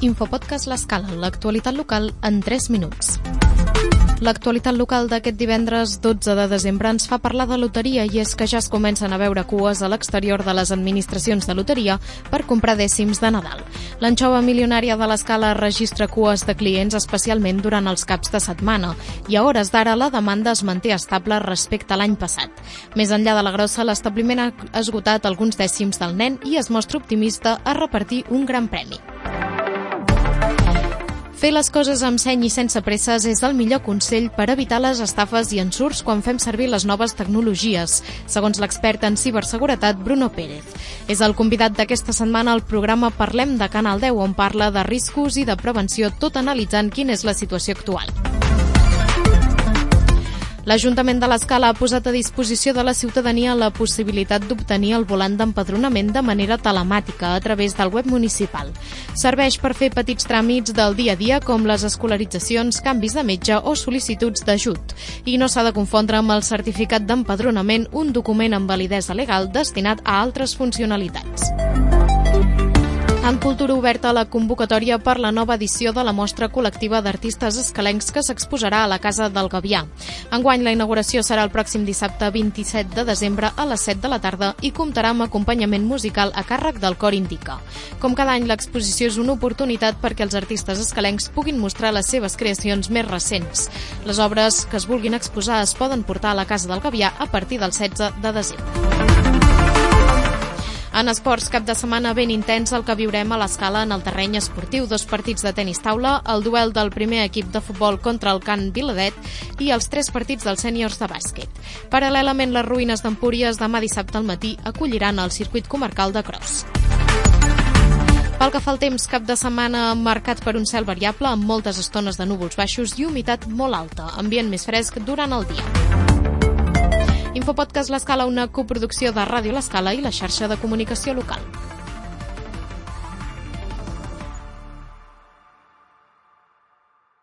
Infopodcast L'Escala, l'actualitat local en 3 minuts. L'actualitat local d'aquest divendres 12 de desembre ens fa parlar de loteria i és que ja es comencen a veure cues a l'exterior de les administracions de loteria per comprar dècims de Nadal. L'anxova milionària de l'Escala registra cues de clients especialment durant els caps de setmana i a hores d'ara la demanda es manté estable respecte a l'any passat. Més enllà de la grossa, l'establiment ha esgotat alguns dècims del nen i es mostra optimista a repartir un gran premi. Fer les coses amb seny i sense presses és el millor consell per evitar les estafes i ensurts quan fem servir les noves tecnologies, segons l'expert en ciberseguretat Bruno Pérez. És el convidat d'aquesta setmana al programa Parlem de Canal 10, on parla de riscos i de prevenció, tot analitzant quina és la situació actual. L'Ajuntament de l'Escala ha posat a disposició de la ciutadania la possibilitat d'obtenir el volant d'empadronament de manera telemàtica a través del web municipal. Serveix per fer petits tràmits del dia a dia com les escolaritzacions, canvis de metge o sol·licituds d'ajut. I no s'ha de confondre amb el certificat d'empadronament, un document amb validesa legal destinat a altres funcionalitats. En Cultura oberta la convocatòria per la nova edició de la mostra col·lectiva d'artistes escalencs que s'exposarà a la Casa del Gavià. Enguany la inauguració serà el pròxim dissabte 27 de desembre a les 7 de la tarda i comptarà amb acompanyament musical a càrrec del Cor Indica. Com cada any, l'exposició és una oportunitat perquè els artistes escalencs puguin mostrar les seves creacions més recents. Les obres que es vulguin exposar es poden portar a la Casa del Gavià a partir del 16 de desembre. En esports, cap de setmana ben intens el que viurem a l'Escala en el terreny esportiu. 2 partits de tenis taula, el duel del primer equip de futbol contra el Can Viladet i els 3 partits dels sèniors de bàsquet. Paral·lelament, les ruïnes d'Empúries demà dissabte al matí acolliran el circuit comarcal de cross. Pel que fa al temps, cap de setmana marcat per un cel variable amb moltes estones de núvols baixos i humitat molt alta, ambient més fresc durant el dia. Infopodcast L'Escala, una coproducció de Ràdio L'Escala i la xarxa de comunicació local.